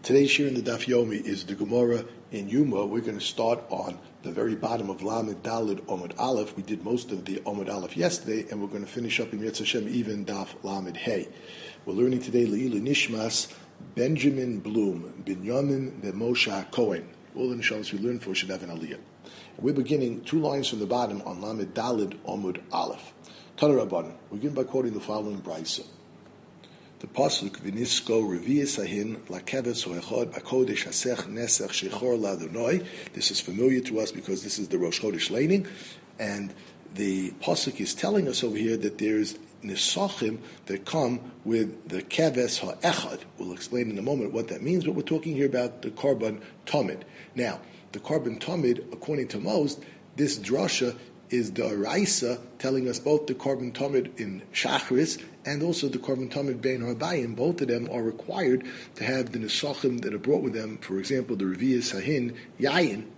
Today's shir in the Daf Yomi is the Gemara in Yuma. We're going to start on the very bottom of Lamed Daled Omud Aleph. We did most of the Omud Aleph yesterday, and we're going to finish up in Yetz Hashem even Daf Lamed Hey. We're learning today Le'ilu Nishmas Benjamin Bloom Binyamin Moshe Cohen. All the Nishamas we learned for should have an Aliyah. We're beginning 2 lines from the bottom on Lamed Daled Omud Aleph. Tana Rabbanan. We begin by quoting the following brayso. The pasuk v'nisko revi'is ahin lakeves ho'echad b'kodesh hasech nesech shechor ladonoi. This is familiar to us because this is the Rosh Chodesh laning, and the pasuk is telling us over here that there's nisachim that come with the keves ha'echad. We'll explain in a moment what that means, but we're talking here about the korban tamid. Now, the korban tamid, according to most, this drasha is the Araisa telling us both the korban tamid in Shachris and also the korban tamid bein harbayim. Both of them are required to have the nesachim that are brought with them. For example, the revi'is hahin yayin,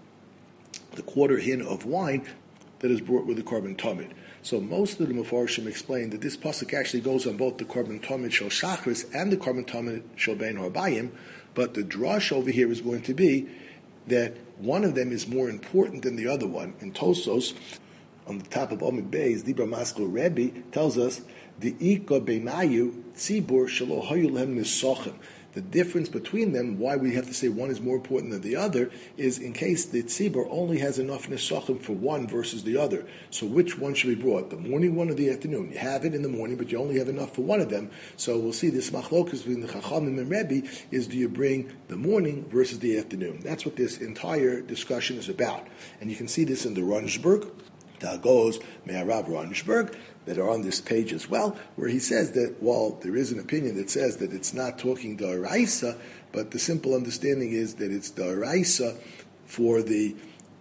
the quarter hin of wine that is brought with the korban tamid. So most of the Mefarshim explain that this pasuk actually goes on both the korban tamid shel Shachris and the korban tamid shel bein harbayim, but the drush over here is going to be that one of them is more important than the other one. In Tosos, on the top of Omid Beis, Dibra Maskul Rebbe tells us the Ika Beinayu Tzibur Shelo Hayulhem Nisachim. The difference between them, why we have to say one is more important than the other, is in case the Tzibur only has enough Nisachim for one versus the other. So which one should be brought? The morning one or the afternoon? You have it in the morning, but you only have enough for one of them. So we'll see this machlokas between the Chachamim and Rebbe is, do you bring the morning versus the afternoon? That's what this entire discussion is about. And you can see this in the Ronsburg. That goes Me'arav Ronsburg, that are on this page as well, where he says that while there is an opinion that says that it's not talking the Araisa, but the simple understanding is that it's the Araisa for the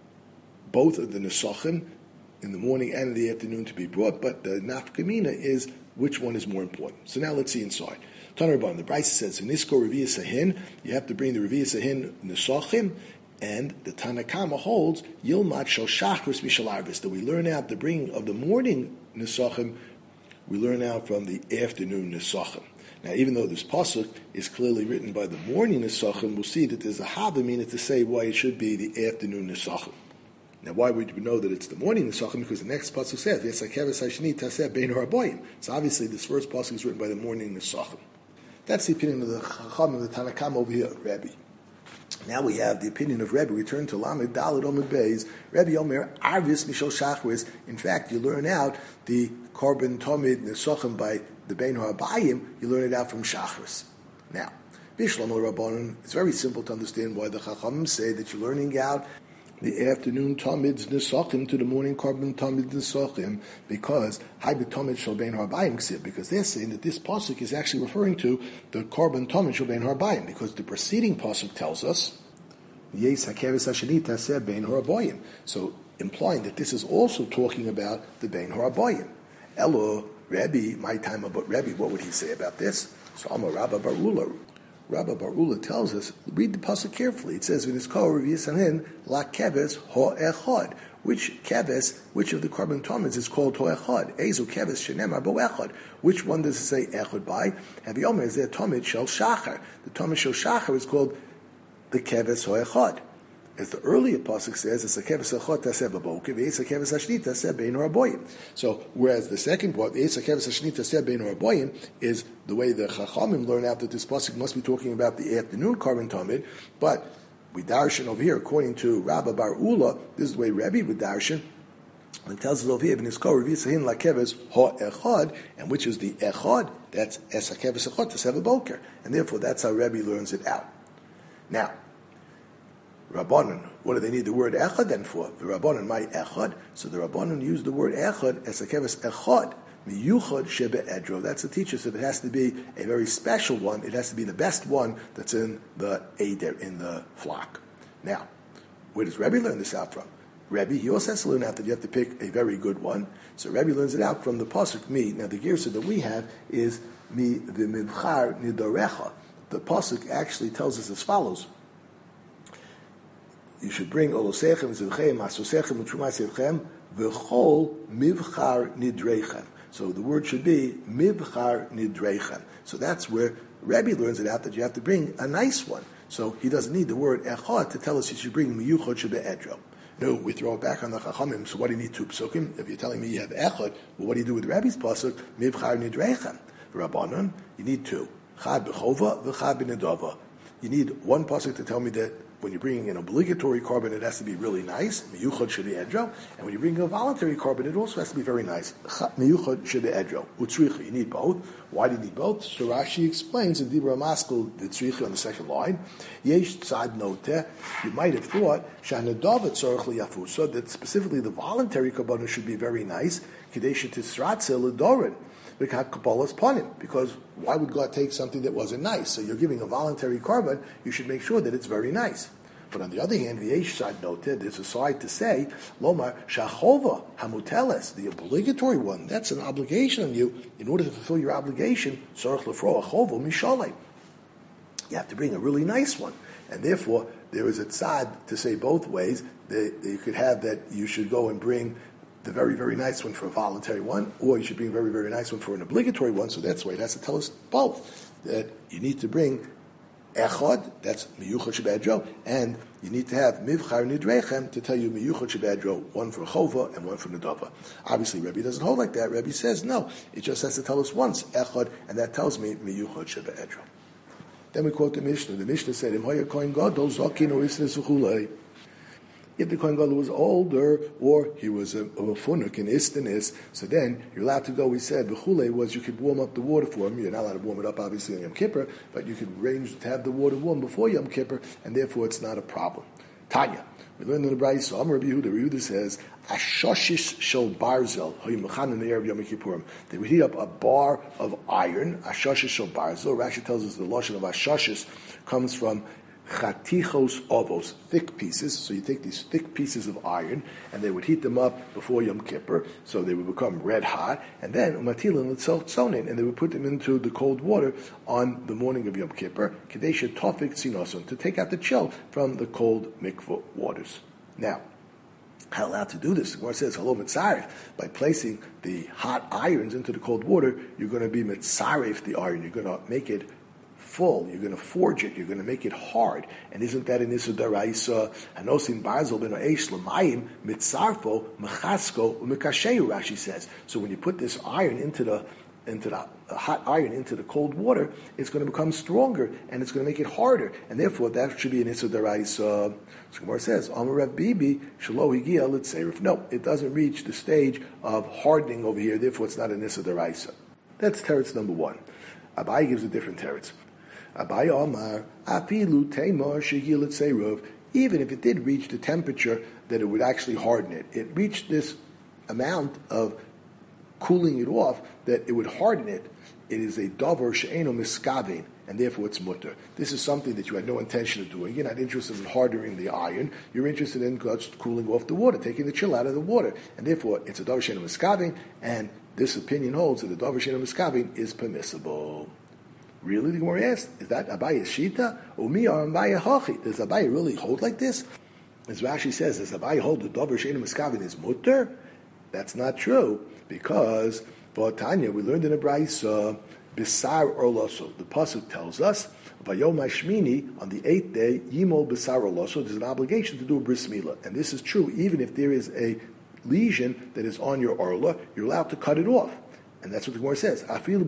both of the Nesachim in the morning and in the afternoon to be brought, but the Nafkamina is which one is more important. So now let's see inside. Tanarban, the Brisa says, in Isko Revi'is Ahin, you have to bring the Revi'is Ahin Nesachim. And the Tanakama holds Yilmat Shel Shachris Mishal Arvis, that we learn out the bringing of the morning Nesachim, we learn out from the afternoon Nesachim. Now, even though this pasuk is clearly written by the morning Nesachim, we'll see that there's a havamina to say why it should be the afternoon Nesachim. Now, why would we know that it's the morning Nesachim? Because the next pasuk says Yesakeves Hashni Taseh Bein Harboyim. So obviously, this first pasuk is written by the morning Nesachim. That's the opinion of the Chacham and the Tanakama over here, Rabbi. Now we have the opinion of Rebbe. We turn to Lamed Daled Omid Beis. Rebbe Omer Arvis Mishal Shachris. In fact, you learn out the korban tamid nesachim by the bein harbayim. You learn it out from Shachris. Now, Bishlam Rabbanon. It's very simple to understand why the Chachamim say that you're learning out the afternoon tamid nesachim to the morning korban tamid nesachim, because haibit tamid shel bein harbayim ksib, because they're saying that this pasuk is actually referring to the korban tamid shel bein harbayim, because the preceding pasuk tells us yes hakeves hasheni taseh bein harbayim, so implying that this is also talking about the bein harbayim. Elo Rebbe, my time about Rebbe, what would he say about this? So Amar Rabba Bar Ula. Rabbi Bar Ula tells us, read the pasuk carefully. It says, "V'niskol revi'is la keves ho'echad." Which keves, which of the korban tamids is called ho'echad? Ezu keves shenemar bo'echad. Which one does it say echad by? Havi Omer is there tamid shel shachar. The tamid shel shachar is called the keves ho'echad. As the earlier pasuk says, it's a keves echad taseh b'boker, v'es a keves hashni taseh bein haraboyim. So, whereas the second part, v'es a keves hashni taseh bein haraboyim, is the way the Chachamim learn out that this pasuk must be talking about the afternoon korban tamid, but we darshan over here, according to Rabba Bar Ula, this is the way Rebbe would darshan, and tells us over here, v'niskol revi'is la keves ha'echad, and which is the echad, that's es a keves echad taseh b'boker, and therefore that's how Rebbe learns it out. Now, Rabbanon, what do they need the word echad then for? The Rabbanon, my echad. So the Rabbanon use the word echad as a keves echad, miyuchad shebe edro. That's the teacher, so it has to be a very special one. It has to be the best one that's in the eder, in the flock. Now, where does Rebbe learn this out from? Rebbe, he also has to learn out that you have to pick a very good one. So Rebbe learns it out from the pasuk mi. Now the girsa that we have is mi v'mivchar nidorecha. The pasuk actually tells us as follows. You should bring olosechem, zivchem, masosechem, utrumasechem, v'chol mivchar nidrechem. So the word should be mivchar nidrechem. So that's where Rebbe learns it out, that you have to bring a nice one. So he doesn't need the word echad to tell us he should bring miyuchad shebe'edro. No, we throw it back on the chachamim. So what do you need two psukim? If you're telling me you have echad, well, what do you do with Rabbi's pasuk? Mivchar nidreichem. Rabbanon, you need two. Chad b'chova v'chad b'nedava. You need one pasuk to tell me that when you're bringing an obligatory carbon, it has to be really nice, miyuchad shebe'edro, and when you're bringing a voluntary carbon, it also has to be very nice, miyuchad shebe'edro. Utzricha, you need both. Why do you need both? So Rashi explains in Dibra Maskul, the tzricha on the second line, yesh tzad noteh, you might have thought, shanadav tzorach liyafusa, that specifically the voluntary carbon should be very nice, kadesha tisratze l'dorin, because why would God take something that wasn't nice? So you're giving a voluntary carbon, you should make sure that it's very nice. But on the other hand, the Eish side noted, there's a side to say, Lomar Shachova Hamuteles, the obligatory one, that's an obligation on you. In order to fulfill your obligation, Tzorach Lefro Achovo Mishalei. You have to bring a really nice one. And therefore, there is a tzad to say both ways. That you could have that you should go and bring the very, very nice one for a voluntary one, or you should bring a very, very nice one for an obligatory one. So that's why it has to tell us both, that you need to bring echad, that's miyuchad shebe'edro, and you need to have mivchar nidreichem to tell you miyuchad shebe'edro, one for chova and one for nedava. Obviously, Rebbe doesn't hold like that. Rebbe says, no, it just has to tell us once, echad, and that tells me miyuchad shebe'edro. Then we quote the Mishnah. The Mishnah said, Im haya kohen gadol zokin or isnes uchulei. If the Kohen Gadol was older, or he was a funuk in istanis, so then you're allowed to go. We said b'chule was you could warm up the water for him. You're not allowed to warm it up, obviously, on Yom Kippur, but you could arrange to have the water warm before Yom Kippur, and therefore it's not a problem. Tanya, we learned in the Brayso. Amar Rabbi Yehuda says, "Ashoshish shel barzel hayimachan in the erev Yom Kippurim." They would heat up a bar of iron. Ashoshish shel barzel. Rashi tells us the lashon of ashoshish comes from chatichos ovos, thick pieces. So you take these thick pieces of iron, and they would heat them up before Yom Kippur, so they would become red hot, and then umatilin l'tzotzonin, and they would put them into the cold water on the morning of Yom Kippur, kadesha tofik tzinoson, to take out the chill from the cold mikvah waters. Now, how allowed to do this? The Gemara says, "Hello, mitzaref." By placing the hot irons into the cold water, you're going to be mitzaref the iron. You're going to make it full. You're going to forge it. You're going to make it hard. And isn't that in Issa Daraisa? Hanosin Barzel ben Eish Lamayim Mitzarfo Mechasko Umekasheu, Rashi says. So when you put this iron into the hot iron into the cold water, it's going to become stronger and it's going to make it harder. And therefore, that should be an Issa Daraisa. So Gemara says, Amar Rav Bibi Shelo Higia L'Tzeirif. No, it doesn't reach the stage of hardening over here. Therefore, it's not an Issa Daraisa. That's teretz number one. Abai gives a different teretz. Abai Omar, Afilu Teimar Shehil Tzeirov, even if it did reach the temperature that it would actually harden it, it reached this amount of cooling it off that it would harden it. It is a davar she'eno miskavin, and therefore it's mutter. This is something that you had no intention of doing. You're not interested in hardening the iron. You're interested in just cooling off the water, taking the chill out of the water, and therefore it's a davar she'eno miskavin, and this opinion holds that the davar she'eno miskavin is permissible. Really, the Gemara asked, is that Abaye Shita? Umi or Abaye Hachi? Does Abaye really hold like this? As Rashi says, does Abaye hold the Dover Sheinu Miskavin is mutter? That's not true, because Tanya, we learned in the Brayso, Bisar Orloso. The pasuk tells us, Vayom Hashmini, on the 8th day, Yimol Bisar Orloso. There's an obligation to do a bris milah, and this is true even if there is a lesion that is on your orla, you're allowed to cut it off. And that's what the Gemara says.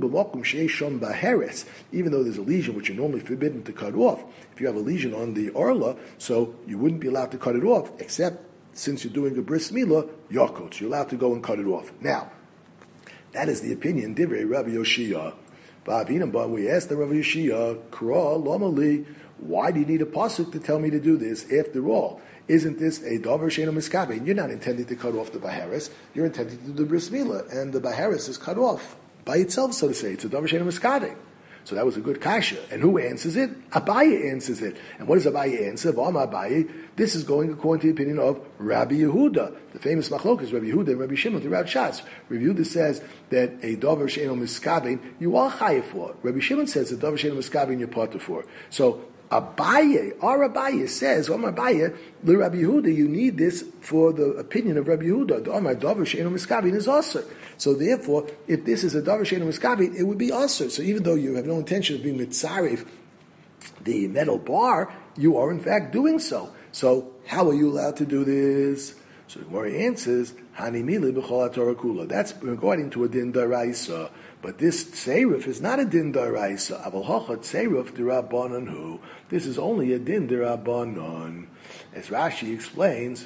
Even though there's a lesion which you're normally forbidden to cut off, if you have a lesion on the orla, so you wouldn't be allowed to cut it off, except since you're doing a bris milah, yakot, you're allowed to go and cut it off. Now, that is the opinion, Divrei Rabbi Yoshia. But we asked the Rabbi Yoshia, Kra Lomali, why do you need a pasuk to tell me to do this? After all, isn't this a davar she'eno miskabin? You're not intending to cut off the baharis. You're intending to do the bris milah, and the baharis is cut off by itself, so to say. It's a davar she'eno miskabin. So that was a good kasha. And who answers it? Abaye answers it. And what does Abaye answer? V'am Abaye. This is going according to the opinion of Rabbi Yehuda. The famous machlokas, Rabbi Yehuda and Rabbi Shimon throughout Shas. Rabbi Yehuda says that a davar she'eno miskabin you are chayiv for. Rabbi Shimon says a davar she'eno miskabin you're part for. So Abaye, our Abaye says, Omar Abaye, the Rabbi Yehuda, you need this for the opinion of Rabbi Yehuda. The Omar davar she'eno miskabin is also. So therefore, if this is a davar she'eno miskabin, it would be also. So even though you have no intention of being mitzaref the metal bar, you are in fact doing so. So how are you allowed to do this? So the Gemara answers, Hani mili b'chol Torah kula. That's according to a din daraisa. But this tseiruf is not a din daraisa. Aval hocha tseiruf dirabanan hu. This is only a din dirabanan. As Rashi explains,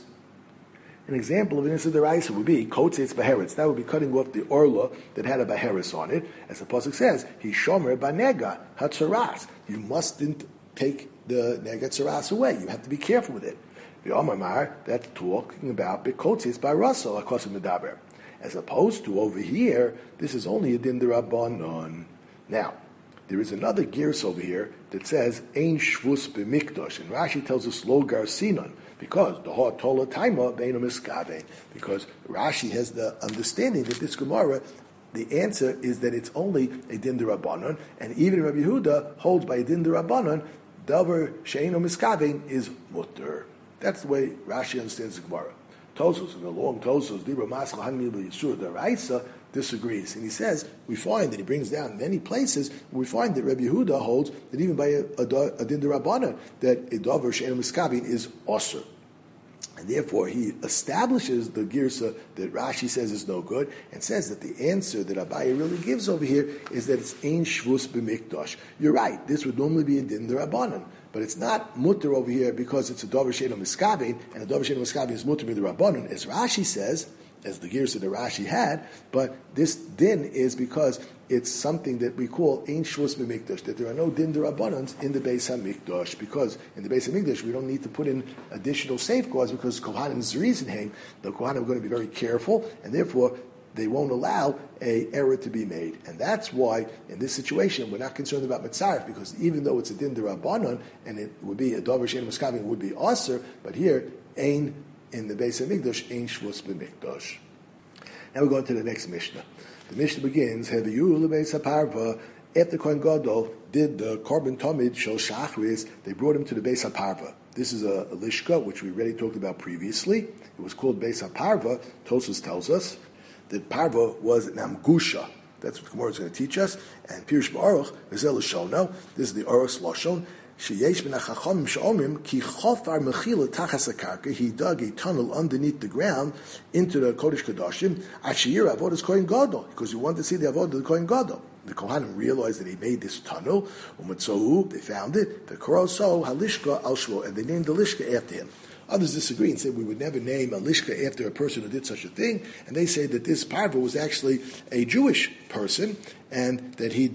an example of an issa deraisa would be kotzitz beheretz. That would be cutting off the orla that had a beheretz on it. As the pasuk says, he shomer banega hatzaras. You mustn't take the nega tzaras away. You have to be careful with it. The Omar, that's talking about bekotzitz by Russell, akosim medaber. As opposed to over here, this is only a din derabanan. Now, there is another gears over here that says ein shvus b'mikdash, and Rashi tells us lo garsinon, because the hot tola taima beinu miskave. Because Rashi has the understanding that this Gemara, the answer is that it's only a din derabanan, and even Rabbi Yehuda holds by a din derabanan, davar she'eino miskave is mutter. That's the way Rashi understands the Gemara. Tosos, in the long Tosos, Dibra Mascha Hanmi Yisur Daraisa, disagrees. And he says, we find that he brings down many places, we find that Rabbi Yehuda holds that even by a din derabanan, that a davar she'eino miskavin is osur. And therefore, he establishes the girsa that Rashi says is no good, and says that the answer that Abaye really gives over here is that it's ein shvus b'mikdash. You're right, this would normally be a din derabanan, but it's not mutter over here because it's a davar she'eino miskavin, and a davar she'eino miskavin is mutter b'derabanan, as Rashi says, as the girsa that Rashi had, but this din is because it's something that we call ein shvus b'mikdash, that there are no din derabanans in the Beis HaMikdash, because in the Beis HaMikdash we don't need to put in additional safeguards, because Kohanim's reasoning, the Kohanim are going to be very careful, and therefore they won't allow a error to be made. And that's why, in this situation, we're not concerned about Mitzaref, because even though it's a din derabanan, and it would be a davar she'eino miskavin, would be aser, but here, ein, in the Beis HaMikdash, ein shvus b'mikdash. Now we're going to the next Mishnah. The Mishnah begins, Heviyu lebeis haparva, after Kohen Gadol did the korban tamid shel shachris, they brought him to the Beis HaParva. This is a lishka, which we already talked about previously. It was called Beis HaParva. Tosfos tells us that Parva was an amgusha. That's what the Gemara is going to teach us. And Pirush Ba'aruch, Vizel Shono, this is the Aruch Lashon, Sheyesh ben HaChachamim she'omrim ki chofar mechila tachas hakarka. He dug a tunnel underneath the ground into the Kodesh Kodashim. Ashir avodas Kohen Gadol, because you want to see the avodah of the Kohen Gadol. The Kohanim realized that he made this tunnel. Umatzohu, they found it. The Koroso halishka al shmo, and they named the lishka after him. Others disagree and say we would never name a lishka after a person who did such a thing, and they say that this parva was actually a Jewish person, and that he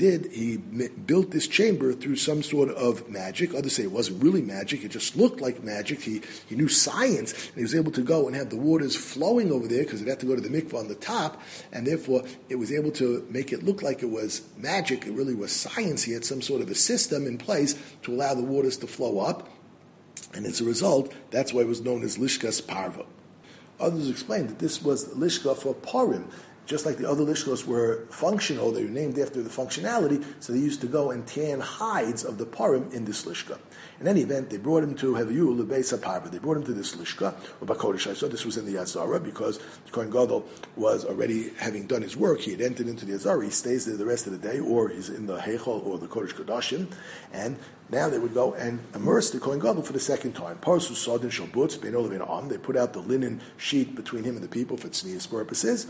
built this chamber through some sort of magic. Others say it wasn't really magic, it just looked like magic. He knew science, and he was able to go and have the waters flowing over there, because it had to go to the mikvah on the top, and therefore it was able to make it look like it was magic. It really was science. He had some sort of a system in place to allow the waters to flow up. And as a result, that's why it was known as Lishkas Parva. Others explained that this was Lishka for Purim. Just like the other Lishkos were functional, they were named after the functionality, so they used to go and tan hides of the Purim in this Lishka. In any event, they brought him to Heviyu Lebeis HaParva. They brought him to this Lishka, or Bakodesh. I saw this was in the Azara, because Kohen Gadol was already having done his work. He had entered into the Azara. He stays there the rest of the day, or he's in the Heichal or the Kodesh Kodashim, and now they would go and immerse the Kohen Gadol for the second time. Parsu Sodin Shalbutz Beino Levin Am. They put out the linen sheet between him and the people for tznius purposes.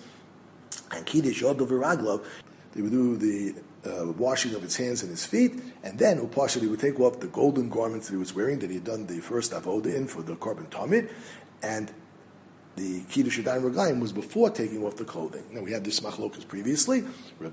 And Kiddush Yodel V'Raglov, they would do the washing of his hands and his feet, and then Upashah, he would take off the golden garments that he was wearing, that he had done the first avodah in for the korban tamid, and the Kiddush Yadayim Raglayim was before taking off the clothing. Now we had this machlokas previously. Reb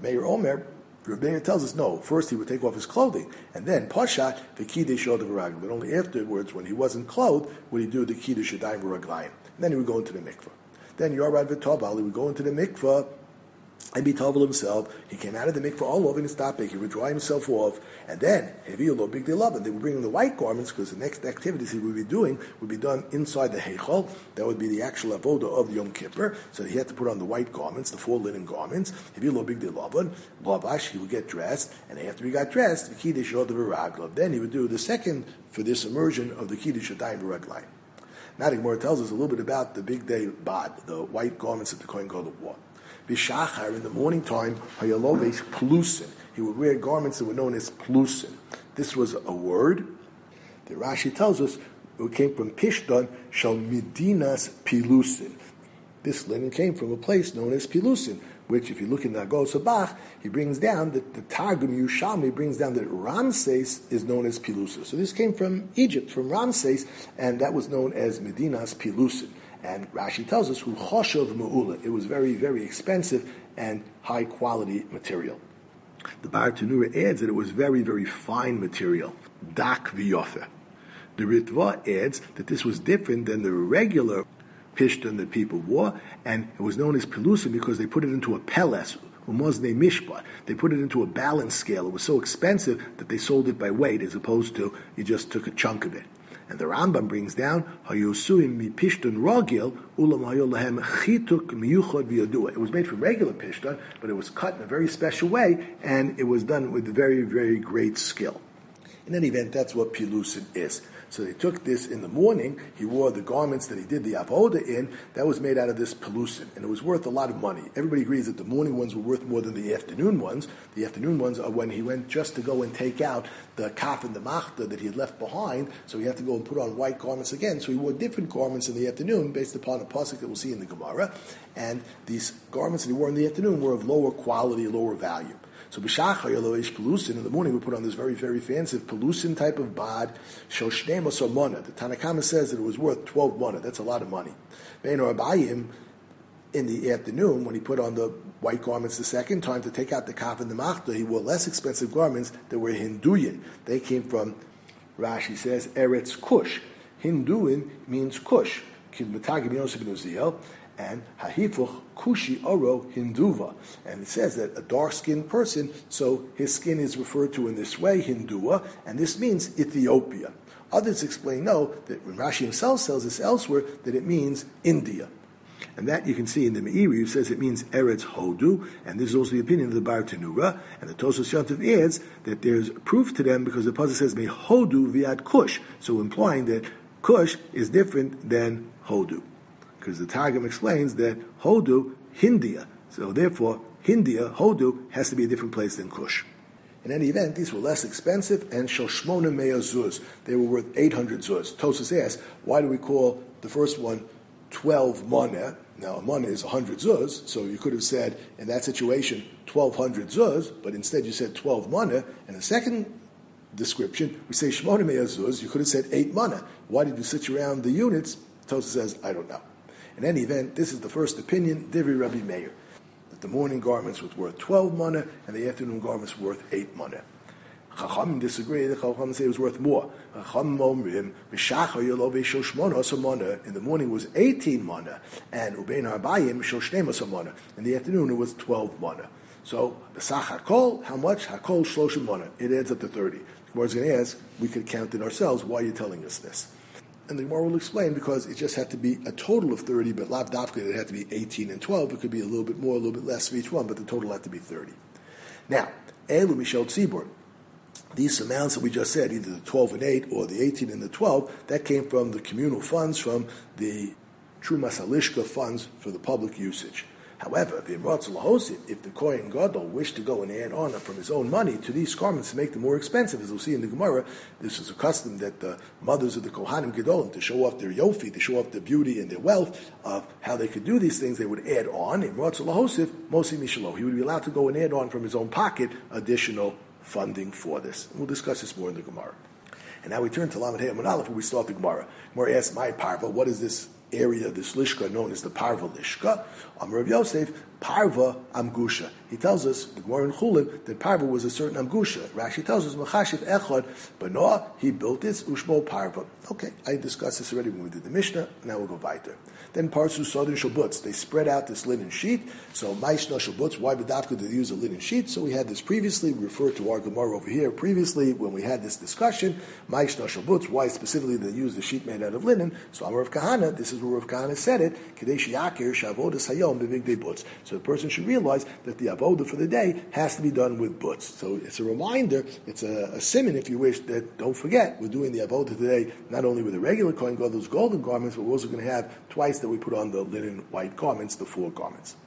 Meir tells us, no, first he would take off his clothing, and then Pashat, the Kiddush Yodel V'Raglov, but only afterwards, when he wasn't clothed, would he do the Kiddush Yadayim Raglayim. And then he would go into the mikvah. Then Yorad V'Toval, he would go into the mikvah and be tovel himself. He came out of the mikvah all over in his topic. He would dry himself off, and then Heviyu Big Day Love, they would bring him the white garments, because the next activities he would be doing would be done inside the heichal. That would be the actual avodah of Yom Kippur. So he had to put on the white garments, the 4 linen garments. Heviyu Big Day Lavash, he would get dressed, and after he got dressed, the Kiddush Yodel V'Raglov. Then he would do the second for this immersion of the Kiddush Yadayim V'Raglayim. Now the Gemara tells us a little bit about the big day bad, the white garments that the Kohen Gadol wore. Bishachar, in the morning time, hayalovesh plusin. He would wear garments that were known as plusin. This was a word that Rashi tells us it came from Pishton shal Medinas Pilusin. This linen came from a place known as Pilusin, which, if you look in the Agos Sabach, he brings down that the Targum Yerushalmi brings down that Ramses is known as Pilusin. So this came from Egypt, from Ramses, and that was known as Medinas Pilusin. And Rashi tells us, Hu Choshev Me'ula. It was very, very expensive and high quality material. The Bar Tanura adds that it was very, very fine material. Dak v'yofe. The Ritva adds that this was different than the regular pishtan that people wore, and it was known as pilusim because they put it into a peles, umozne mishpat. They put it into a balance scale. It was so expensive that they sold it by weight, as opposed to you just took a chunk of it. And the Rambam brings down hayosuim mi pishtan ragil ulam hayolahem chituk miyuchad v'yadua. It was made from regular pishtan, but it was cut in a very special way, and it was done with very, very great skill. In any event, that's what pilusin is. So they took this in the morning. He wore the garments that he did the avoda in. That was made out of this pelusin, and it was worth a lot of money. Everybody agrees that the morning ones were worth more than the afternoon ones. The afternoon ones are when he went just to go and take out the kaf and the machta that he had left behind, so he had to go and put on white garments again. So he wore different garments in the afternoon based upon a pasuk that we'll see in the Gemara. And these garments that he wore in the afternoon were of lower quality, lower value. So b'shachar yaloish pelusin, in the morning we put on this very, very fancy pelusin type of bad, shoshnei masor mana. The Tanakama says that it was worth 12 mana. That's a lot of money. Bein Abayim, in the afternoon, when he put on the white garments the second time to take out the kaf and the machta, he wore less expensive garments that were Hinduyan. They came from, Rashi says, Eretz Kush. Hinduin means Kush. And hahifuch kushi oro hinduva. And it says that a dark-skinned person, so his skin is referred to in this way, hindua, and this means Ethiopia. Others explain, no, that when Rashi himself tells us elsewhere, that it means India. And that you can see in the Meiri, who says it means Eretz Hodu, and this is also the opinion of the Bar Tanura, and the Tosos Yontav adds that there's proof to them because the puzzle says, me Hodu viad Kush, so implying that Kush is different than Hodu. Because the Targum explains that Hodu, Hindia. So therefore, Hindia, Hodu, has to be a different place than Kush. In any event, these were less expensive, and Shoshmona Mea Zuz. They were worth 800 Zuz. Tosas asks, why do we call the first one 12 Mana? Now, a Mana is 100 Zuz, so you could have said, in that situation, 1,200 Zuz, but instead you said 12 Mana, and the second description, we say Shmona Mea Zuz, you could have said 8 Mana. Why did you switch around the units? Tosas says, I don't know. In any event, this is the first opinion, Divri Rabbi Meir, that the morning garments was worth 12 mana and the afternoon garments were worth 8 mana. Chachamim disagree. The Chachamim say it was worth more. Chachamim omrim b'shachar yolo shel shmona asar mana. In the morning was 18 mana, and ubein harbayim shel shnei asar mana. In the afternoon it was 12 mana. So the sach hakol, how much? Hakol shloshim mana. It adds up to 30. The Gemara is going to ask, we could count it ourselves. Why are you telling us this? And the Gemara will explain, because it just had to be a total of 30, but lav dafka, it had to be 18 and 12. It could be a little bit more, a little bit less for each one, but the total had to be 30. Now, Elu Mishel Tzibur, these amounts that we just said, either the 12 and 8 or the 18 and the 12, that came from the communal funds, from the Trumas Halishka funds for the public usage. However, if the Kohen Gadol wished to go and add on from his own money to these garments to make them more expensive, as we'll see in the Gemara, this is a custom that the mothers of the Kohanim Gedolim, to show off their yofi, to show off their beauty and their wealth of how they could do these things, they would add on. In Ratzah Lahosif, Mosi Mishalo, he would be allowed to go and add on from his own pocket additional funding for this. And we'll discuss this more in the Gemara. And now we turn to Lamed Hey Amud Aleph, where we start the Gemara. Gemara asks, my parva, what is this area, this lishka known as the Parva Lishka? Amar Rav Yosef, Parva Amgusha. He tells us, the Gemara in Chulin, that Parva was a certain Amgusha. Rashi tells us, Machashiv Echad, Banoah, he built this, Ushmo Parva. Okay, I discussed this already when we did the Mishnah, now we'll go weiter. Then Parsu Sodin Shabutz, they spread out this linen sheet. So Maishna Shabutz, why B'davka did they use a linen sheet? So we had this previously, we referred to our Gemara over here previously when we had this discussion. Maishna Shabutz, why specifically they use the sheet made out of linen? So Amar Rav Kahana, this is where Rav Kahana said it, Kadesh Yakir Shavodas Hayom B'Migdei Butz. So the person should realize that the avoda for the day has to be done with butz. So it's a reminder, it's a siman, if you wish, that don't forget, we're doing the avoda today not only with the regular Kohen Gadol, those golden garments, but we're also going to have twice that we put on the linen white garments, the 4 garments.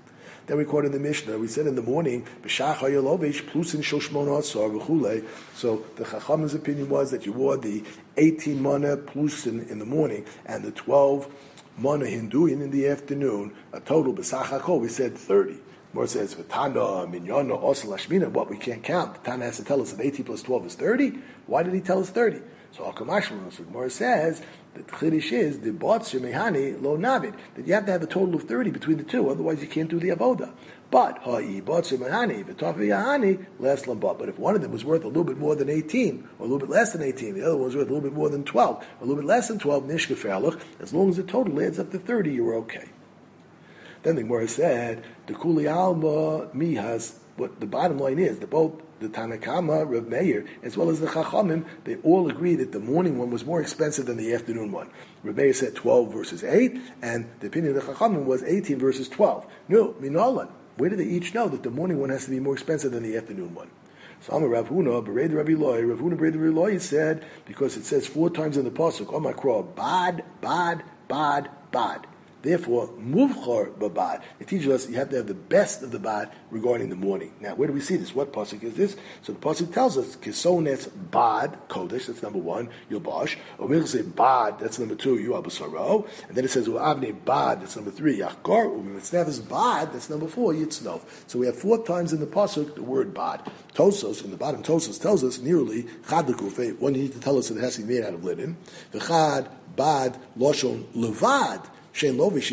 Then we quote in the Mishnah, we said in the morning, B'shach hayelovish plusin shoshmona asar v'chulei. So the Chacham's opinion was that you wore the 18 mana plusin in the morning and the 12 mana hinduin in the afternoon, a total b'sach hakol, we said 30. More says, V'tana, minyana, osel hashmina, but we can't count. The Tana has to tell us that 18 plus 12 is 30. Why did he tell us 30? So Hakamashma, so Gemara says, that the Chiddush is, the Botzir Mehani lo Navid, that you have to have a total of 30 between the two, otherwise you can't do the Avoda. But, Ha'i Botzir Mehani, V'tafi Yahani, less Lambat. But if one of them was worth a little bit more than 18, or a little bit less than 18, the other one was worth a little bit more than 12, or a little bit less than 12, Nishka Ferlich, as long as the total adds up to 30, you're okay. Then the Gemara said, the Kuli Alma Mihas, what the bottom line is, both the Tanakama, Rav Meir, as well as the Chachamim, they all agree that the morning one was more expensive than the afternoon one. Rav Meir said 12 versus 8, and the opinion of the Chachamim was 18 versus 12. No, Minalan. Where do they each know that the morning one has to be more expensive than the afternoon one? So Amar Rav Huna, Bered Rabbi Loi, Rav Huna Bered Rabbi Loi said, because it says 4 times in the Pasuk, Omakra, Bad, Bad, Bad, Bad. Therefore, muvchar babad. It teaches us you have to have the best of the bad regarding the morning. Now, where do we see this? What pasuk is this? So the pasuk tells us kisonetz bad kodesh. That's number 1. Yobash. Or we say bad. That's number 2. Yuabasaro. And then it says uavne bad. That's number 3. Yachkar. Umitznev bad. That's number 4. Yitznov. So we have 4 times in the pasuk the word bad. Tosos in the bottom. Tosos tells us nearly chad lekufei. One you need to tell us that it has to be made out of linen. V'chad bad loshon levad. You need the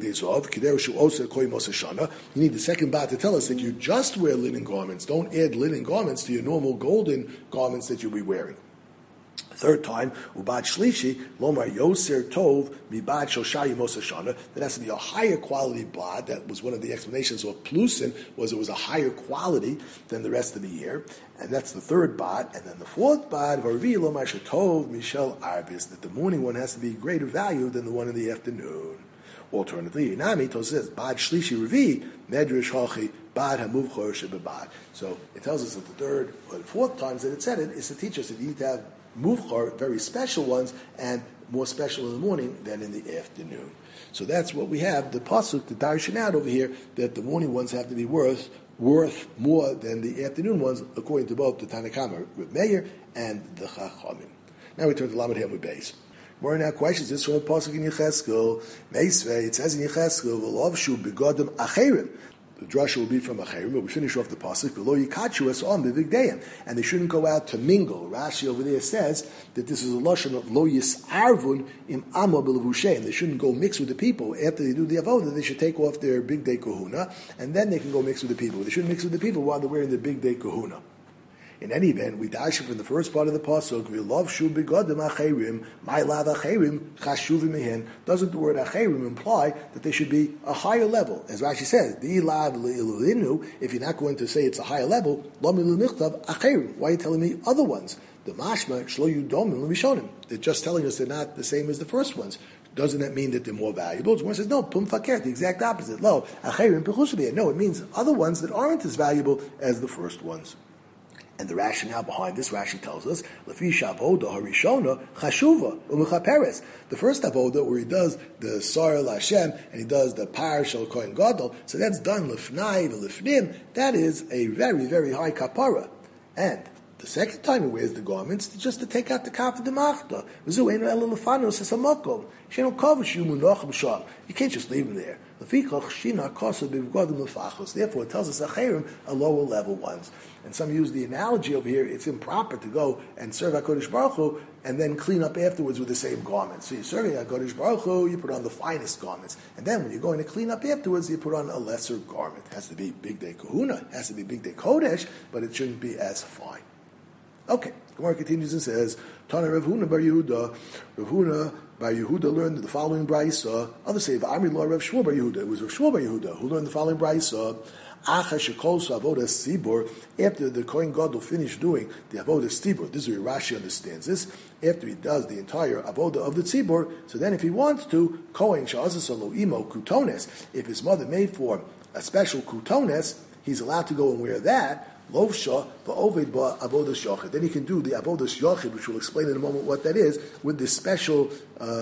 second bat to tell us that you just wear linen garments. Don't add linen garments to your normal golden garments that you'll be wearing. Third time, ubad shlishi lomar yoser tov mibad shoshayi mosashana. That has to be a higher quality bad. That was one of the explanations of plusin, was it was a higher quality than the rest of the year, and that's the third bad. And then the fourth bad, varvi lomar shetov mishel arbis, that the morning one has to be greater value than the one in the afternoon. Alternatively, Inami says bad shlishi revi medrash hachi bad hamuvchor shebabad. So it tells us that the third or the 4th times that it said it is to teach us that you need to have muvchar, very special ones, and more special in the morning than in the afternoon. So that's what we have, the pasuk, the darshan out over here, that the morning ones have to be worth more than the afternoon ones, according to both the Tanakama, Rav Meir, and the Chachamim. Now we turn to Lamed Hamud Beis. More now questions. This from a pasuk in Yecheskel. Meisvei, it says in Yecheskel, "V'lovshu begodim acherim." The drasha will be from Acherim, but we finish off the pasuk. Below Yikachu es on b'vigdeim, and they shouldn't go out to mingle. Rashi over there says that this is a lashon of lo yisarvun im amo b'levushein. They shouldn't go mix with the people after they do the avodah. They should take off their big day kahuna, and then they can go mix with the people. They shouldn't mix with the people while they're wearing the big day kahuna. In any event, we dash from the first part of the pasuk. We love shu begodim acherim. My lav acherim chashuvim mehen. Doesn't the word acherim imply that they should be a higher level? As Rashi says, the lav leilinu. If you're not going to say it's a higher level, lo milu nichtav acherim. Why are you telling me other ones? The mashma shlo yudomim l'mishonim. They're just telling us they're not the same as the first ones. Doesn't that mean that they're more valuable? One says, no, pum faket, the exact opposite. Lo acherim pechusubiyah. No, it means other ones that aren't as valuable as the first ones. And the rationale behind this, Rashi tells us, Lefi Shavoda Harishona Chashuva Umechaperes. The first avoda where he does the Sar Lashem and he does the Par Shel Kohen Gadol, so that's done Lefnai Lefnim. That is a very, very high kapara. And the second time he wears the garments, it's just to take out the kaf of the machta. You can't just leave them there. Therefore, it tells us acherim are lower level ones. And some use the analogy over here, it's improper to go and serve HaKadosh Baruch Hu and then clean up afterwards with the same garments. So you're serving HaKadosh Baruch Hu, you put on the finest garments. And then when you're going to clean up afterwards, you put on a lesser garment. It has to be Big Day Kahuna, it has to be Big Day Kodesh, but it shouldn't be as fine. Okay, Gemara continues and says, Tana Rav Huna bar Yehuda. Rav Huna bar Yehuda learned the following brayso. Others say, V'amri lo Rav Shmuel bar Yehuda. It was Rav Shmuel bar Yehuda who learned the following brayso. Acha shekol avodas tzibur. After the Kohen Gadol finished doing the avodas tzibur, this is where Rashi understands this. After he does the entire avodah of the tzibur, so then if he wants to, Kohen sha'azasalo imo kutones. If his mother made for a special kutones, he's allowed to go and wear that. Lovsha va'oved ba avodas yochid. Then he can do the avodas yochid, which we'll explain in a moment what that is, with this special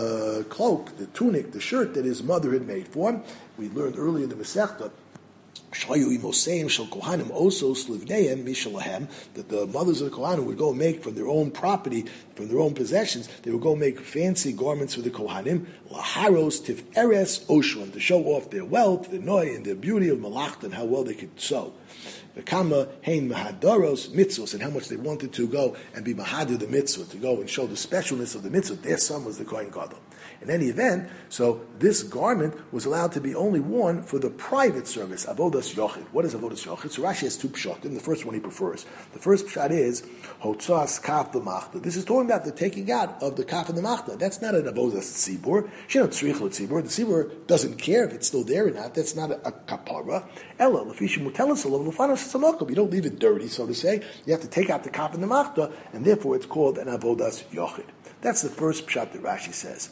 cloak, the tunic, the shirt that his mother had made for him. We learned earlier in the Masechta Shayu imoseim shel kohanim also slivneihem mishalahem, that the mothers of the kohanim would go make from their own property, from their own possessions, they would go make fancy garments for the kohanim, laharos tiferes oshran, to show off their wealth, their noy, and their beauty of malachta, and how well they could sew. The kama hein mahadaros mitzvos, and how much they wanted to go and be mahadir the mitzvah, to go and show the specialness of the mitzvah. Their son was the Kohen Gadol. In any event, so this garment was allowed to be only worn for the private service, avodas yochid. What is avodas yochid? So Rashi has two pshatim. The first one he prefers. The first pshat is hotzas kaf l'machta. This is talking about the taking out of the kaf and the machta. That's not an avodas tzibur. She don't tzrich l'tzibur. The tzibur doesn't care if it's still there or not. That's not a kapara. Ella l'fishi mutelas alav l'fanos tzamakom. You don't leave it dirty, so to say. You have to take out the kaf and the machta, and therefore it's called an avodas yochid. That's the first pshat that Rashi says.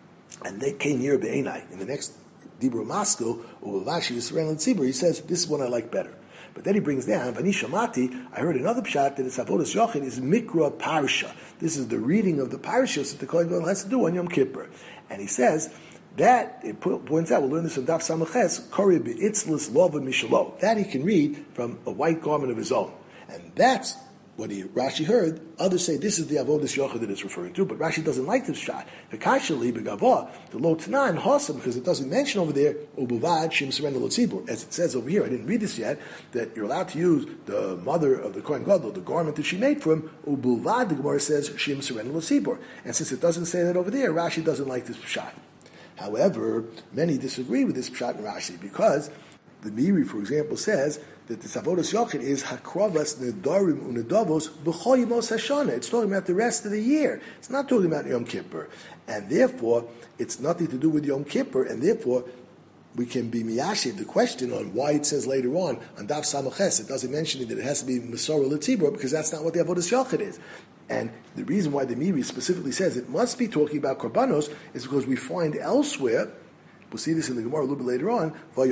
And they came near Be'enai. In the next Dibur Maskil, or Vashi Yisrael and Tzibur, he says, this is one I like better. But then he brings down, Vani Shamati, I heard another pshat that it's Avodas Yochid, is Mikra Parsha. This is the reading of the parashas that the Kohen Gadol has to do on Yom Kippur. And he says, that, it points out, we'll learn this in Daf Samaches, Kori Be'itzlis Lova Mishalo. That he can read from a white garment of his own. And that's what Rashi heard. Others say this is the Avodas Yochid that it's referring to, but Rashi doesn't like this shot. The Kashali Begavah, the Lo Tanan Hossam, because it doesn't mention over there Ubuvad Shim Surrender Lotzibur, as it says over here. I didn't read this yet. That you're allowed to use the mother of the Kohen Gadol, the garment that she made for him. Ubuvad, the Gemara says Shim Surrender Lotzibur, and since it doesn't say that over there, Rashi doesn't like this shot. However, many disagree with this shot in Rashi because the Miri, for example, says that the Avodas Yochid is Hakravas Nedarim Unedavos B'choyimos Hashana. It's talking about the rest of the year. It's not talking about Yom Kippur. And therefore, it's nothing to do with Yom Kippur, and therefore, we can be miyashiv the question on why it says later on Daf Samaches, it doesn't mention that it has to be Mesorah L'Tzibur, because that's not what the Avodas Yochid is. And the reason why the Miri specifically says it must be talking about Korbanos is because we find elsewhere, we'll see this in the Gemara a little bit later on, when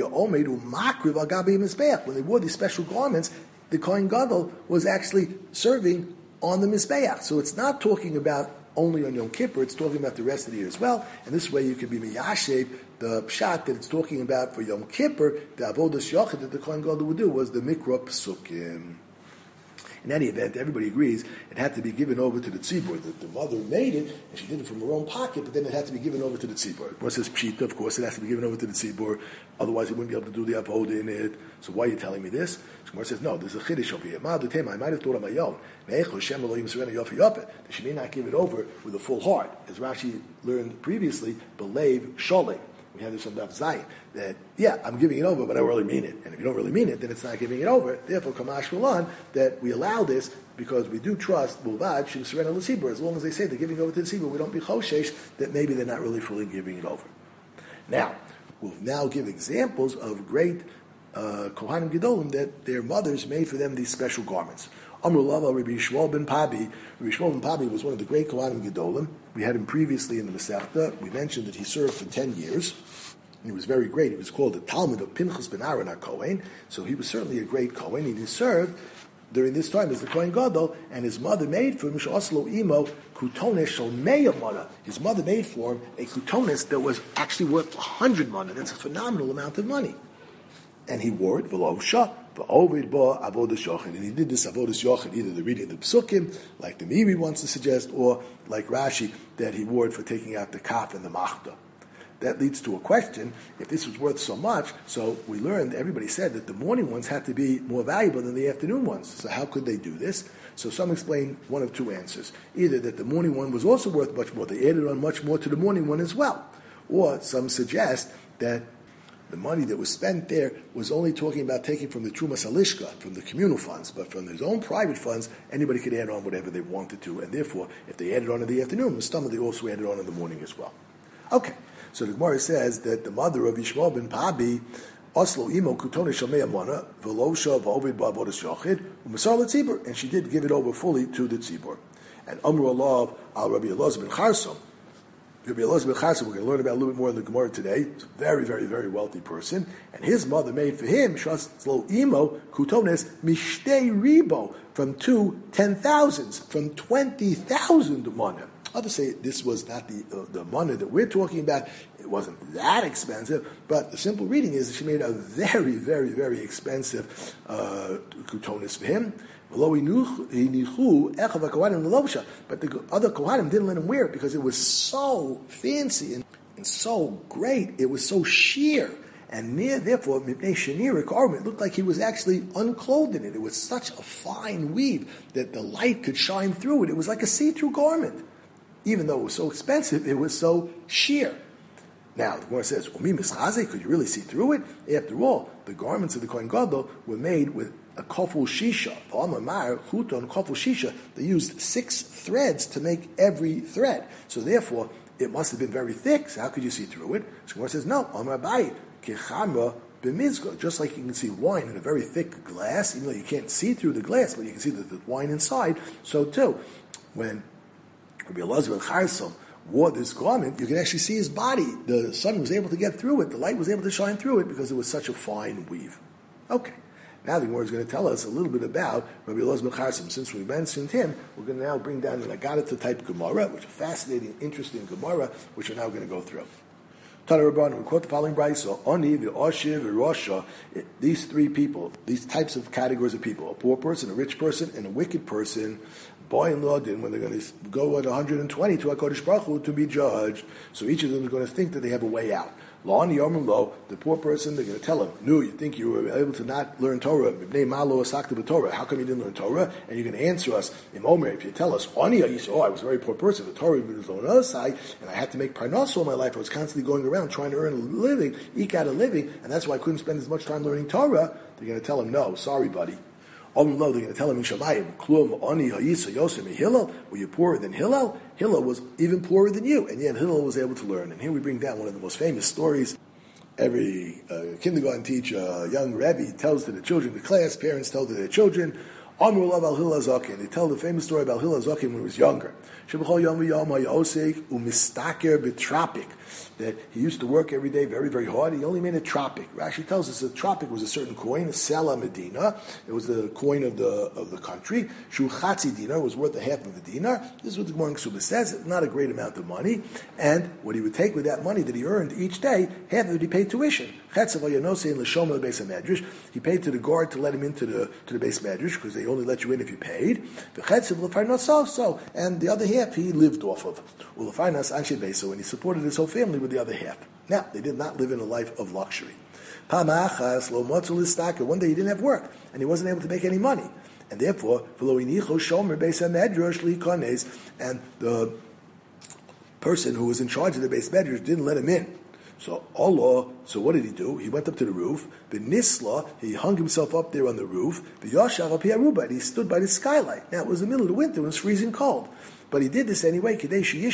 they wore these special garments, the Kohen Gadol was actually serving on the Mizbeach. So it's not talking about only on Yom Kippur, it's talking about the rest of the year as well. And this way you can be miyashev the pshat that it's talking about for Yom Kippur, the Avodas Yochid that the Kohen Gadol would do was the Mikra Psukim. In any event, everybody agrees it had to be given over to the tzibur. The mother made it, and she did it from her own pocket, but then it had to be given over to the tzibur. It says pshita, of course, it has to be given over to the tzibur, otherwise it wouldn't be able to do the avodah in it. So why are you telling me this? Gemara says, no, there's a chiddush over here. I might have thought on my own. That she may not give it over with a full heart. As Rashi learned previously, belev sholeh. We have this on Daf Zayin, that, yeah, I'm giving it over, but I don't really mean it. And if you don't really mean it, then it's not giving it over. Therefore, Kamash Milan, that we allow this because we do trust, Bulvad, Shim Surrender L'Tzibur. As long as they say they're giving over to the Tzibur, we don't be Choshesh, that maybe they're not really fully giving it over. Now, we'll now give examples of great Kohanim Gedolim that their mothers made for them these special garments. Amru Lava Rabbi Yishmael ben Pabi. Rabbi Yishmael ben Pabi was one of the great Kohanim Gedolim. We had him previously in the Masechta. We mentioned that he served for 10 years. He was very great. He was called the Talmud of Pinchas ben Aaron HaKohen. So he was certainly a great Kohen. He served during this time as the Kohen Gadol, and his mother made for him, Sh'oslo Imo, Kutones Shal Meya Mana. His mother made for him a Kutones that was actually worth 100 mana. That's a phenomenal amount of money. And he wore it, V'lo Shah, V'ovid Ba Avodas Yochid. And he did this Avodas Yochid, either the reading of the Psukim, like the Miri wants to suggest, or like Rashi, that he wore it for taking out the Kaf and the Machta. That leads to a question, if this was worth so much, so we learned, everybody said that the morning ones had to be more valuable than the afternoon ones. So how could they do this? So some explain one of two answers. Either that the morning one was also worth much more, they added on much more to the morning one as well. Or some suggest that the money that was spent there was only talking about taking from the Trumas Halishka, from the communal funds, but from his own private funds, anybody could add on whatever they wanted to, and therefore, if they added on in the afternoon, the stomach they also added on in the morning as well. Okay, so the Gemara says that the mother of Yishmael ben Pabi, Oslo imo kutone shamei amona velosha v'ovid ba'avodas yochid u'masar l'tzibur, and she did give it over fully to the tzibur. And Amru Allah al Rabbi Elazar ben Charsom. Rabbi Elazar ben Charsom, we're going to learn about a little bit more in the Gemara today. He's a very, very, very wealthy person, and his mother made for him shaslo imo kutones mishtei ribo, from 2 10,000s, from 20,000 mana. Others say this was not the money that we're talking about. It wasn't that expensive, but the simple reading is that she made a very, very, very expensive kutonis for him. But the other Kohanim didn't let him wear it because it was so fancy and so great. It was so sheer. And therefore, it looked like he was actually unclothed in it. It was such a fine weave that the light could shine through it. It was like a see-through garment. Even though it was so expensive, it was so sheer. Now, the Gemara says, could you really see through it? After all, the garments of the Kohen Gadol were made with a koful shisha. They used 6 threads to make every thread. So therefore, it must have been very thick. So how could you see through it? So the Gemara says, no, Amar Abaye, kechamra b'mizga. Just like you can see wine in a very thick glass, even though you can't see through the glass, but you can see the wine inside, so too, when Rabbi Elazar ben Charsam wore this garment, you can actually see his body. The sun was able to get through it. The light was able to shine through it because it was such a fine weave. Okay. Now the Gemara is going to tell us a little bit about Rabbi Elazar ben Charsam. Since we mentioned him, we're going to now bring down an Agadata type Gemara, which is a fascinating, interesting Gemara, which we're now going to go through. Tana Rabbanan, we quote the following brayso: Oni, the Oshiv, the Rosha. These 3 people, these types of categories of people: a poor person, a rich person, and a wicked person. Boy and law did when they're going to go at 120 to HaKadosh Baruch Hu to be judged. So each of them is going to think that they have a way out. Lo ani yomrim lo, the poor person, they're going to tell him, no, you think you were able to not learn Torah. How come you didn't learn Torah? And you're going to answer us, if you tell us, ani, you say, I was a very poor person. The Torah was on the other side, and I had to make parnas all my life. I was constantly going around trying to earn a living, eke out a living, and that's why I couldn't spend as much time learning Torah. They're going to tell him, no, sorry, buddy. They're going to tell him in Shamayim, were you poorer than Hillel? Hillel was even poorer than you, and yet Hillel was able to learn. And here we bring down one of the most famous stories. Every kindergarten teacher, young Rebbe, tells to the children, the class, parents tell to their children, they tell the famous story about Hillel Zaken when he was younger. That he used to work every day very, very hard. He only made a tropic. Rashi tells us a tropic was a certain coin, a Sela Medina. It was the coin of the country. Shu Chatzi dinar was worth a half of a dinar. This is what the Gemara in Ksuba says. Not a great amount of money. And what he would take with that money that he earned each day, half of it he paid tuition. He paid to the guard to let him into the base medrash because they only let you in if you paid. And the other half he lived off of. So when he supported his whole family with the other half. Now, they did not live in a life of luxury. One day he didn't have work, and he wasn't able to make any money. And therefore, and the person who was in charge of the base medrash didn't let him in. So what did he do? He went up to the roof. The Nisla, he hung himself up there on the roof. The Yashav up here, and he stood by the skylight. Now, it was the middle of the winter, it was freezing cold. But he did this anyway, so he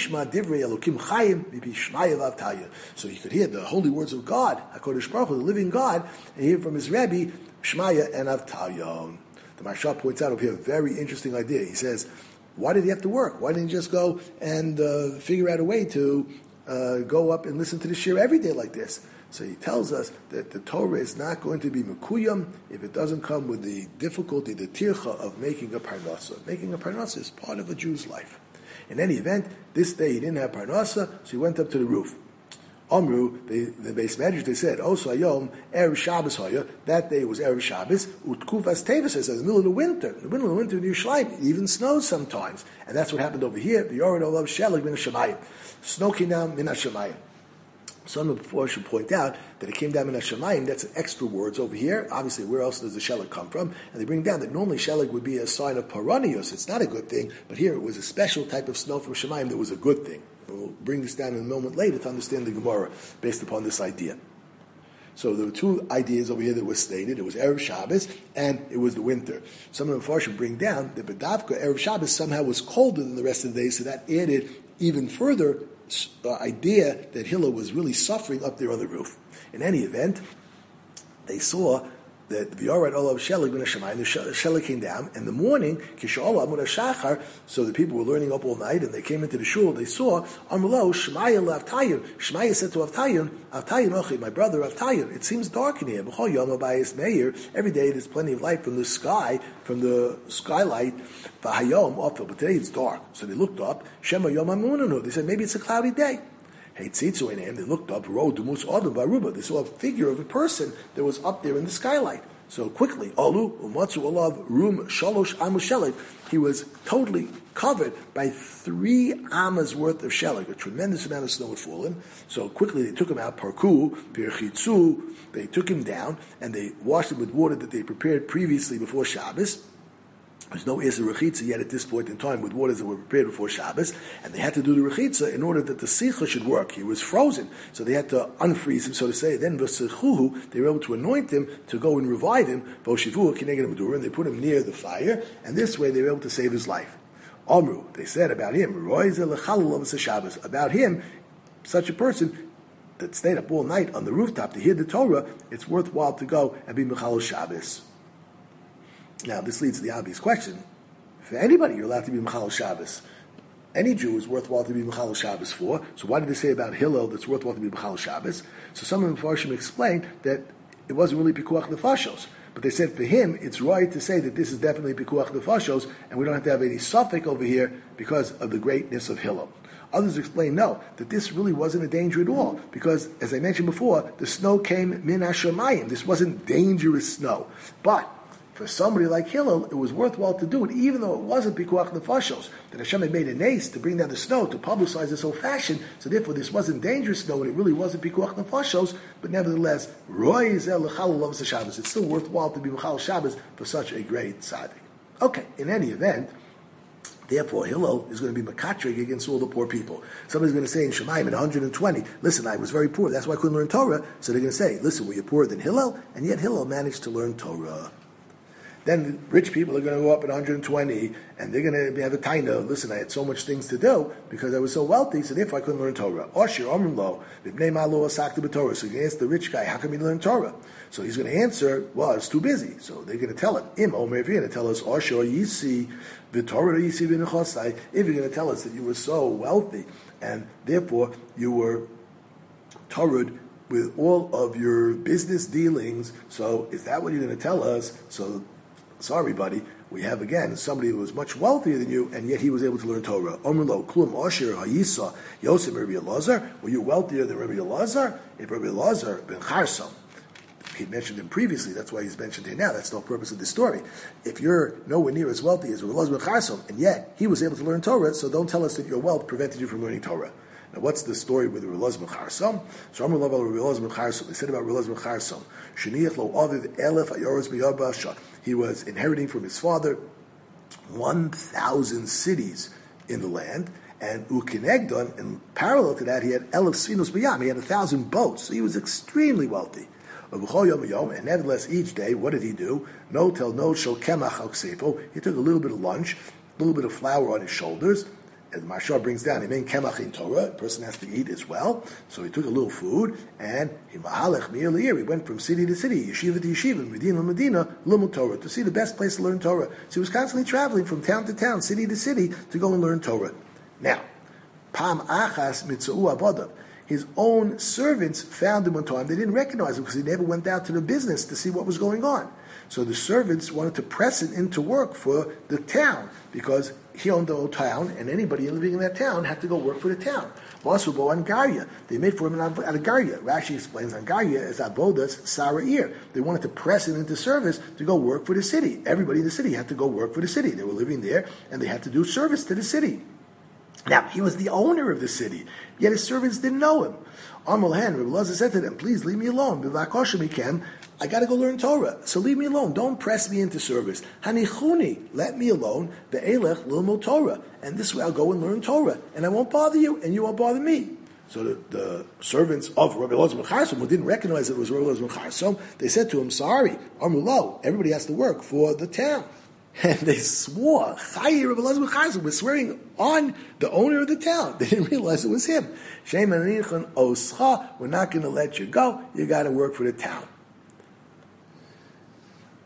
could hear the holy words of God, HaKadosh Baruch Hu, the living God, and hear from his Rebbe, Shmaya and Avtayon. The Maharsha points out over here a very interesting idea. He says, why did he have to work? Why didn't he just go and figure out a way to go up and listen to the shir every day like this? So he tells us that the Torah is not going to be mekuyam if it doesn't come with the difficulty, the tircha of making a parnasa. Making a parnasa is part of a Jew's life. In any event, this day he didn't have parnasa, so he went up to the roof. Amru, the base medrash, they said, also ayom, Erev Shabbos hoya, that day was Erev Shabbos, utkufas tevis, it says, in the middle of the winter. In the middle of the winter in Yerushalayim, it even snows sometimes. And that's what happened over here. The Yored Olav Shelag min HaShamayim. Snow came down min HaShamayim. Some before should point out that it came down in Hashemayim. That's an extra words over here. Obviously, where else does the shelag come from? And they bring down that normally shelag would be a sign of paranios. It's not a good thing, but here it was a special type of snow from Shemayim that was a good thing. We'll bring this down in a moment later to understand the Gemara based upon this idea. So there were 2 ideas over here that were stated. It was Erev Shabbos and it was the winter. Some of the Mepharshim bring down that B'davka, Erev Shabbos somehow was colder than the rest of the day, so that added even further idea that Hillel was really suffering up there on the roof. In any event, they saw that V'yored olav shelig ben hashamayim, the shelig came down, and in the morning, kisholah amud hashachar, so the people were learning up all night, and they came into the shul, they saw, Amrlo, Shmaya l'Avtayun. Shmaya said to Avtayun, Ochi, my brother Avtayun, it seems dark in here. B'chol yom habayis meir, every day there's plenty of light from the sky, from the skylight, v'hayom ofel, but today it's dark. So they looked up, Shema yom hamunanu, they said, maybe it's a cloudy day. Hey, tzitzu in him, they looked up, Ro dumus adam baruba, they saw a figure of a person that was up there in the skylight. So quickly, Alu, Umatsu Olav, Rum, Shalosh, Amushelik, he was totally covered by 3 amas worth of shelik. A tremendous amount of snow had fallen. So quickly they took him out, Parku, Pirchitzu, they took him down, and they washed him with water that they prepared previously before Shabbos. There's no Eser Rechitza yet at this point in time with waters that were prepared before Shabbos, and they had to do the Rechitza in order that the Sicha should work. He was frozen, so they had to unfreeze him, so to say. Then V'sechuhu, they were able to anoint him to go and revive him, V'oshivuhu Kineged Madura, and they put him near the fire, and this way they were able to save his life. Amru, they said about him, about him, such a person that stayed up all night on the rooftop to hear the Torah, it's worthwhile to go and be Mechal Shabbos. Now, this leads to the obvious question. For anybody, you're allowed to be Mechal Shabbos. Any Jew is worthwhile to be Mechal Shabbos for. So why did they say about Hillel that's worthwhile to be Mechal Shabbos? So some of the Mepharshim explained that it wasn't really Pikuach Nefashos. But they said for him, it's right to say that this is definitely Pikuach Nefashos, and we don't have to have any suffix over here because of the greatness of Hillel. Others explain, no, that this really wasn't a danger at all, because, as I mentioned before, the snow came min hashamayim. This wasn't dangerous snow. But for somebody like Hillel, it was worthwhile to do it, even though it wasn't Pikuach Nefashos, that Hashem had made an ace to bring down the snow, to publicize this whole fashion, so therefore this wasn't dangerous snow, and it really wasn't Pikuach Nefashos, but nevertheless, it's still worthwhile to be Mechal Shabbos for such a great tzaddik. Okay, in any event, therefore, Hillel is going to be makatrig against all the poor people. Somebody's going to say in Shemaim in 120, listen, I was very poor, that's why I couldn't learn Torah. So they're going to say, listen, were you poorer than Hillel? And yet Hillel managed to learn Torah. Then rich people are going to go up at 120, and they're going to have a taina. Listen, I had so much things to do because I was so wealthy, so therefore I couldn't learn Torah. Osher Omrlo, B'nei Malo Asakta B'Torah. So you can ask the rich guy, how come you learn Torah? So he's going to answer, well, I was too busy. So they're going to tell him, Im Omer, if you're going to tell us, Osher Yisi B'Torah Yisi B'Nechosai, if you're going to tell us that you were so wealthy, and therefore you were Torah with all of your business dealings, so is that what you're going to tell us? So sorry, buddy, we have again somebody who was much wealthier than you, and yet he was able to learn Torah. Omrlo, Klum, Osher, Hayisa, Yosef, Rabbi Elazar. Were you wealthier than Rabbi Elazar? If Rabbi Elazar ben Charsom, he mentioned him previously, that's why he's mentioned here now, that's the whole purpose of this story. If you're nowhere near as wealthy as Rabbi Elazar ben Charsom, and yet he was able to learn Torah, so don't tell us that your wealth prevented you from learning Torah. Now, what's the story with Rabbi Elazar ben Charsom? So, Rabbi Elazar ben Charsom, they said about Rabbi Elazar ben Charsom, Sheniach lo aviv elef ayoros b'yad b'asha. He was inheriting from his father 1,000 cities in the land, and ukinegdon, and parallel to that, he had elef sfinos b'yam. He had 1,000 boats, so he was extremely wealthy. And nevertheless, each day, what did he do? No tel no shel kemach al ksefo. He took a little bit of lunch, a little bit of flour on his shoulders. As Mashar brings down, he made kemach in Torah. A person has to eat as well. So he took a little food, and he mahalech mi'aliyir. He went from city to city, yeshiva to yeshiva, medina to medina, limud Torah, to see the best place to learn Torah. So he was constantly traveling from town to town, city to city, to go and learn Torah. Now, pam achas mitzau abadav. His own servants found him one time. They didn't recognize him because he never went out to the business to see what was going on. So the servants wanted to press him into work for the town because he owned the whole town, and anybody living in that town had to go work for the town. Masubo and Garya. They made for him out of Garya. Rashi explains on Garya as Abodas Sara'ir. They wanted to press him into service to go work for the city. Everybody in the city had to go work for the city. They were living there, and they had to do service to the city. Now, he was the owner of the city, yet his servants didn't know him. Amalhan, Rabbi Elazar said to them, please leave me alone. I got to go learn Torah, so leave me alone. Don't press me into service. Hanichuni, let me alone. Be'elech lilmod Torah, and this way I'll go and learn Torah, and I won't bother you, and you won't bother me. So the servants of Rabbi Elazar ben Charsom, who didn't recognize it was Rabbi Elazar ben Charsom, they said to him, sorry, Amulo, everybody has to work for the town. And they swore, Chayi Rabbi Elazar ben Charsom was swearing on the owner of the town. They didn't realize it was him. Shem Anichon Oscha, we're not going to let you go. You got to work for the town.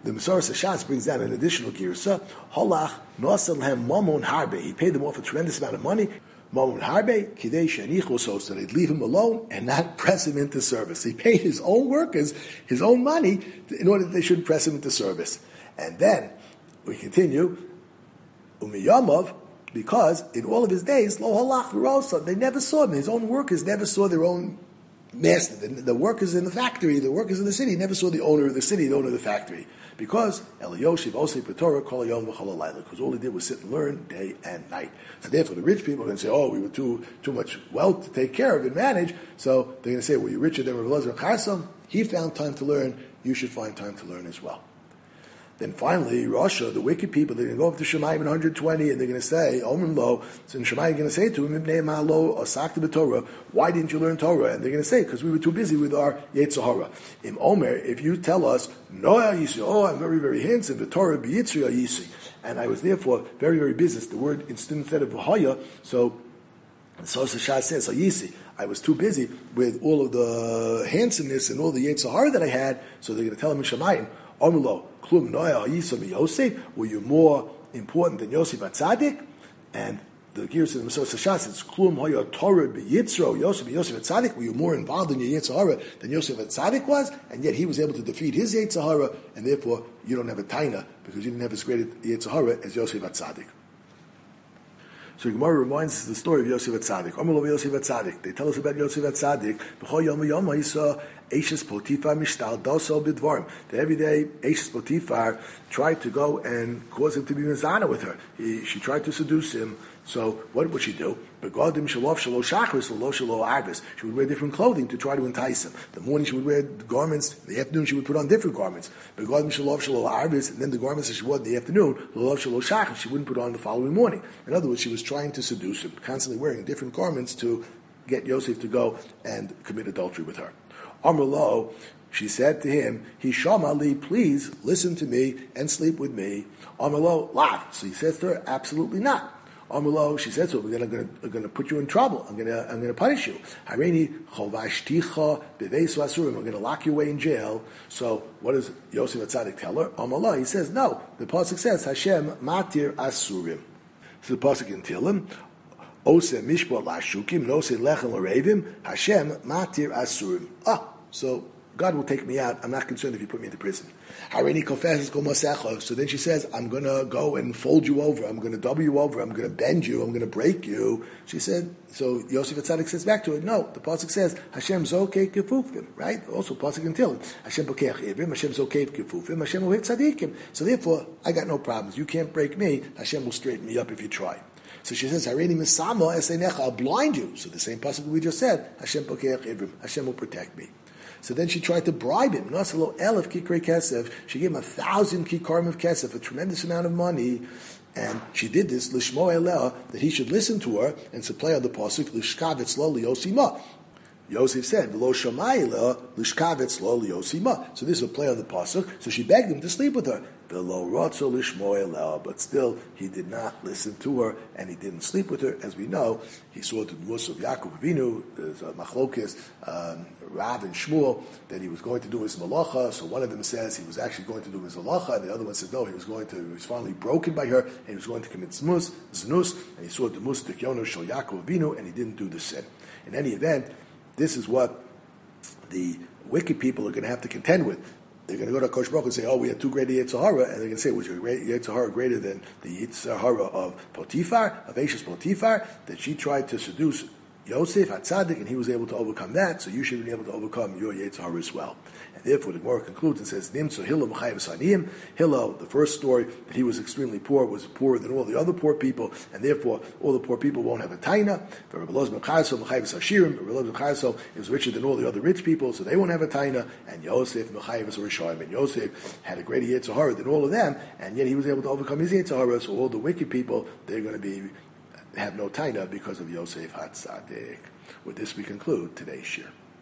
the Masoras Hashas brings down an additional girsa. Holach nosel hem mamon harbe. He paid them off a tremendous amount of money. Mamon harbe kidei shenichu, so they'd leave him alone and not press him into service. He paid his own workers his own money in order that they shouldn't press him into service. And then we continue. Umiyamav, because in all of his days, lo halach v'rosa, they never saw him. His own workers never saw their own master. The workers in the factory, the workers in the city, never saw the owner of the city, the owner of the factory. Because Eliyoshiv Osei B'Torah Kol Hayom V'Chol Halayla, because all he did was sit and learn day and night. So therefore, the rich people are going to say, "Oh, we were too much wealth to take care of and manage." So they're going to say, "Well, you're richer than Rav Elazar Charsam. He found time to learn. You should find time to learn as well." Then finally, Rasha, the wicked people, they're going to go up to Shemayim in 120, and they're going to say, Omen Lo, so Shemayim are going to say to him, Ibnei Ma'alo, Asakta B'Torah, why didn't you learn Torah? And they're going to say, because we were too busy with our Yetzer Hara. Im Omer, if you tell us, No Yisi, oh, I'm very, very handsome, the Torah B'Yitzri Yisi, and I was therefore very, very busy. The word instead of V'Haya, so Shah says, Yisi. I was too busy with all of the handsomeness and all the Yetzer Hara that I had, so they're going to tell him in Shemayim, Omer Klum Noya Yisam Yosef, were you more important than Yosef Atzadik? And the Gears of the Masoras Hashas says, Klum Hoya Torah B'Yitzro Yosef Atzadik, were you more involved in your Yetzer Hara than Yosef Atzadik was? And yet he was able to defeat his Yetzer Hara, and therefore you don't have a taina, because you didn't have as great a Yetzer Hara as Yosef Atzadik. So Gemara reminds us the story of Yosef Atzadik. Amar Yosef Atzadik. They tell us about Yosef Atzadik. B'chol yom he saw Eishes Potifar mishtal daso b'dvarim. That every day Eishes Potifar tried to go and cause him to be mizana with her. She tried to seduce him. So what would she do? Begadim shalov shalo shachris lo shalo arbis. She would wear different clothing to try to entice him. The morning she would wear garments. In the afternoon she would put on different garments. Begadim shalov shalo arbis. And then the garments that she wore in the afternoon, lo shalo shachris, she wouldn't put on the following morning. In other words, she was trying to seduce him, constantly wearing different garments to get Yosef to go and commit adultery with her. Amar lo, she said to him, Hisham Ali, please listen to me and sleep with me. Amar lo, laugh. So he says to her, absolutely not. Amar lo, she said, so we're going to put you in trouble. I'm going to punish you. Hareini chovashticha beveis v'asurim. We're going to lock you away in jail. So what does Yosef Atzadik tell her? Amar lo, he says, no. The pasuk says, Hashem matir asurim. So the pasuk in Tehillim, Ose mishpat lashukim, no se lechem l'revim, Hashem matir asurim. So God will take me out. I'm not concerned if you put me into prison. Hareini kofes kol masecha. So then she says, I'm going to go and fold you over. I'm going to double you over. I'm going to bend you. I'm going to break you. She said, so Yosef Atzadik says back to her, no. The pasuk says, Hashem zokei kefufim, right? Also pasuk in Tehillim. Hashem bokeach ivrim, Hashem zokei kefufim, Hashem ohek tzadikim. So therefore, I got no problems. You can't break me. Hashem will straighten me up if you try. So she says, Hareini misamo eseinecha, I'll blind you. So the same pasuk we just said, Hashem bokeach ivrim, Hashem will protect me. So then she tried to bribe him. Nasalo elef kikrei kesef. She gave him 1,000 kikarim of kesef, a tremendous amount of money. And she did this, lishmo eleh, that he should listen to her and supply on the pasuk, lishkavetz lo liyosima. Yosef said, "V'lo shamai la lishkavetz lo liyosima." So this is a play on the pasuk. So she begged him to sleep with her. V'lo rotzo lishmo eleh, but still he did not listen to her and he didn't sleep with her. As we know, he saw the Mus of Yaakov Avinu, there's Machlokes, Rav and Shmuel, that he was going to do his malacha. So one of them says he was actually going to do his malacha, and the other one says no, he was finally broken by her, and he was going to commit znus, and he saw the Mus Tikyono Shel Yaakov Avinu, and he didn't do the sin. In any event, this is what the wicked people are going to have to contend with. They're going to go to Kosh Baruch and say, oh, we had too great a Yetzer Hara, and they're going to say, was your Yetzer Hara greater than the Yetzer Hara of Potifar, of Eishes Potifar, that she tried to seduce Yosef Hatzadik, and he was able to overcome that, so you should be able to overcome your Yetzer Hara as well. And therefore, the Gemara concludes and says, Nimtzo Hillel M'chayev Saniyim. Hillel, the first story, that he was extremely poor, was poorer than all the other poor people, and therefore, all the poor people won't have a taina. For Rabbi Elazar M'chayev Hashirim, Rabbi Elazar M'chayev is richer than all the other rich people, so they won't have a taina. And Yosef M'chayev Rishayim, and Yosef had a greater Yetzer Hara than all of them, and yet he was able to overcome his Yetzer Hara, so all the wicked people, they're going to have no taina because of Yosef Hatzadik. With this, we conclude today's shir.